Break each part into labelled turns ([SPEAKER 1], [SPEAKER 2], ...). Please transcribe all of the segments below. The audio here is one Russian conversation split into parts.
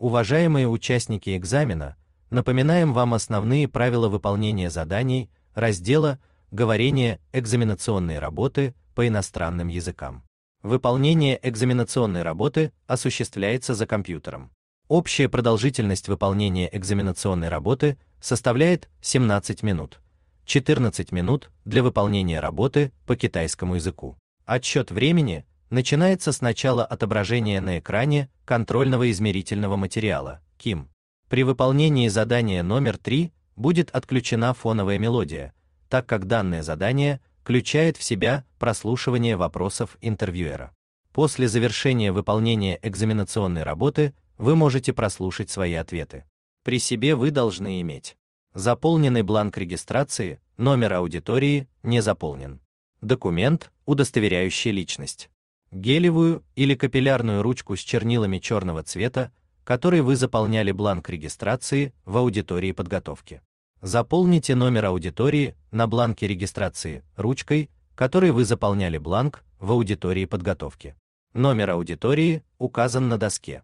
[SPEAKER 1] Уважаемые участники экзамена, напоминаем вам основные правила выполнения заданий раздела «Говорение экзаменационной работы по иностранным языкам». Выполнение экзаменационной работы осуществляется за компьютером. Общая продолжительность выполнения экзаменационной работы составляет 17 минут. 14 минут для выполнения работы по китайскому языку. Отсчет времени начинается с начала отображения на экране контрольного измерительного материала КИМ. При выполнении задания номер 3 будет отключена фоновая мелодия, так как данное задание включает в себя прослушивание вопросов интервьюера. После завершения выполнения экзаменационной работы вы можете прослушать свои ответы. При себе вы должны иметь заполненный бланк регистрации, номер аудитории не заполнен, документ, удостоверяющий личность, гелевую или капиллярную ручку с чернилами черного цвета, которой вы заполняли бланк регистрации в аудитории подготовки. Заполните номер аудитории на бланке регистрации ручкой, которой вы заполняли бланк в аудитории подготовки. Номер аудитории указан на доске.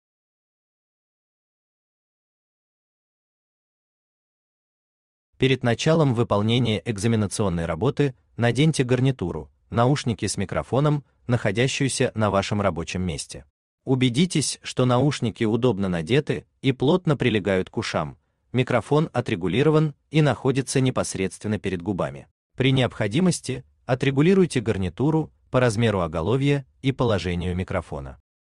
[SPEAKER 1] Перед началом выполнения экзаменационной работы наденьте гарнитуру, наушники с микрофоном, находящуюся на вашем рабочем месте. Убедитесь, что наушники удобно надеты и плотно прилегают к ушам. Микрофон отрегулирован и находится непосредственно перед губами. При необходимости отрегулируйте гарнитуру по размеру оголовья и положению микрофона.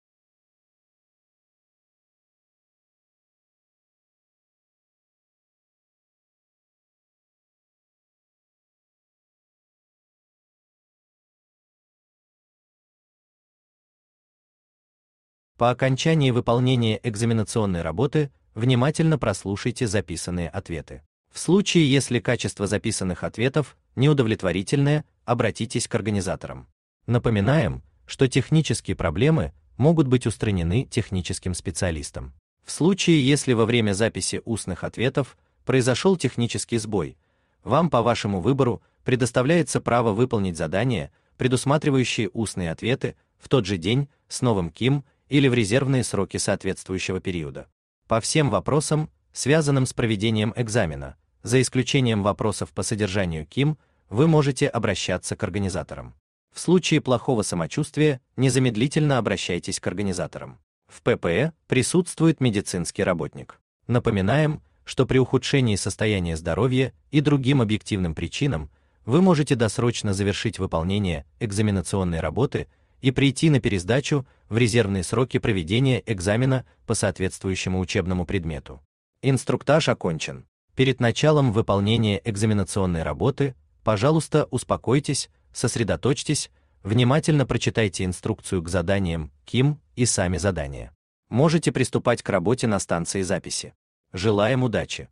[SPEAKER 1] По окончании выполнения экзаменационной работы внимательно прослушайте записанные ответы. В случае, если качество записанных ответов неудовлетворительное, обратитесь к организаторам. Напоминаем, что технические проблемы могут быть устранены техническим специалистом. В случае, если во время записи устных ответов произошел технический сбой, вам по вашему выбору предоставляется право выполнить задания, предусматривающие устные ответы, в тот же день с новым КИМ или в резервные сроки соответствующего периода. По всем вопросам, связанным с проведением экзамена, за исключением вопросов по содержанию КИМ, вы можете обращаться к организаторам. В случае плохого самочувствия незамедлительно обращайтесь к организаторам. В ППЭ присутствует медицинский работник. Напоминаем, что при ухудшении состояния здоровья и другим объективным причинам вы можете досрочно завершить выполнение экзаменационной работы и прийти на пересдачу в резервные сроки проведения экзамена по соответствующему учебному предмету. Инструктаж окончен. Перед началом выполнения экзаменационной работы, пожалуйста, успокойтесь, сосредоточьтесь, внимательно прочитайте инструкцию к заданиям КИМ и сами задания. Можете приступать к работе на станции записи. Желаем удачи!